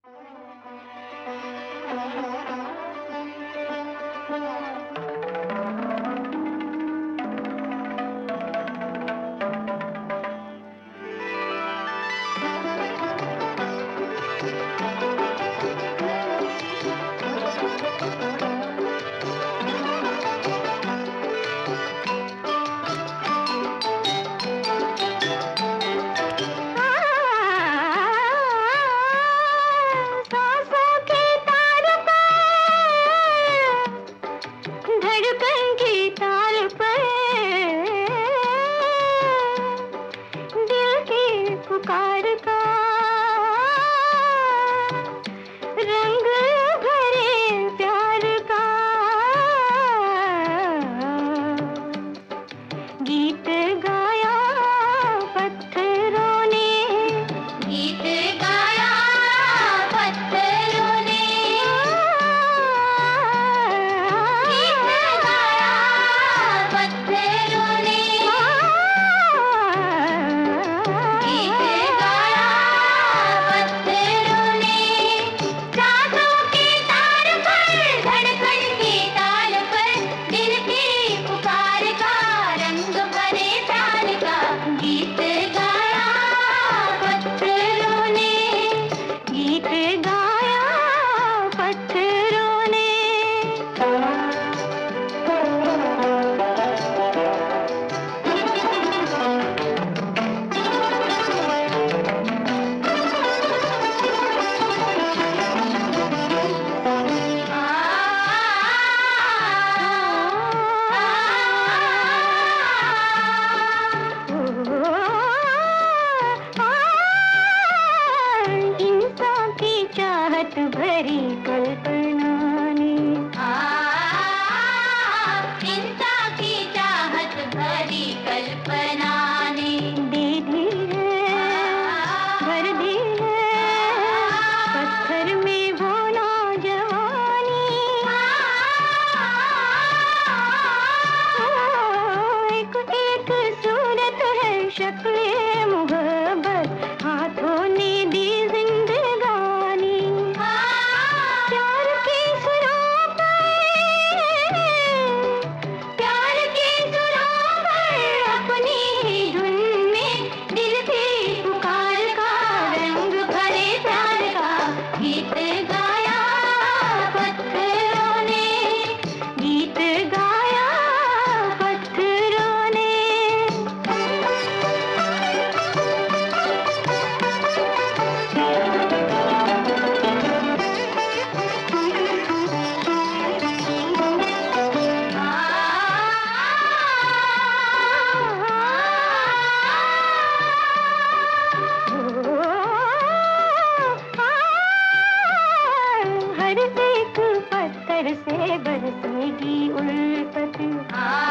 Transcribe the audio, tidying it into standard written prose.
पुकार का रंग भरे प्यार का गीत गाया पत्थरों ने, गीत गाया पत्थरों ने, गीत गाया पत्थरों ने, भरी कल्पना ने, चिंता की चाहत भरी कल्पना ने दे दी है, भर दी है पत्थर में वो नौजवानी। एक एक सूरत है शक्ले मोहब्बत, हाथों ने दी जिंदगानी। गीत गाया पत्थरों ने, गीत गाया पत्थरों ने। हर एक पत्थर से बरसेगी उल्फत।